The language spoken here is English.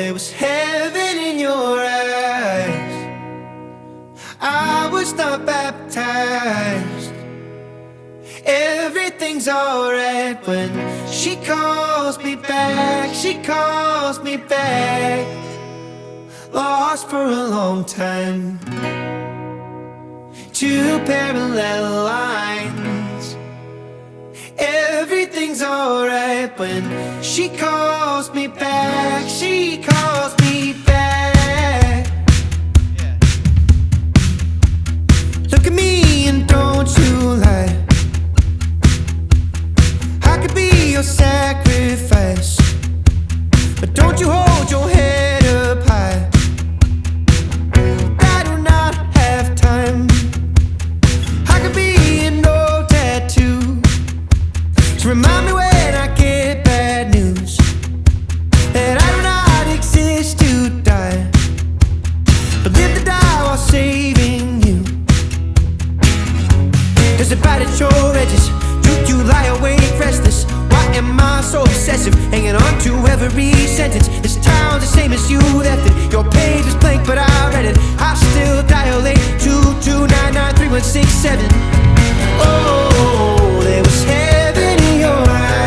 there was heaven in your eyes. I was not baptized. Everything's alright when she calls me back. She calls me back. Lost for a long time. Two parallel lines. Everything's alright when she calls me back. She calls me back. Look at me and don't you lie. I could be your sacrifice, but don't you hold your head up high. I do not have time. I could be an old tattoo, so remind me when I get bad news that I do not exist to die, but live to die while saving you. Does it bite at your edges? Do you lie awake restless? Why am I so obsessive, hanging on to every sentence? This town's the same as you left it. Your page is blank but I read it. I still dilate 2299367. Oh, there was heaven in your eyes.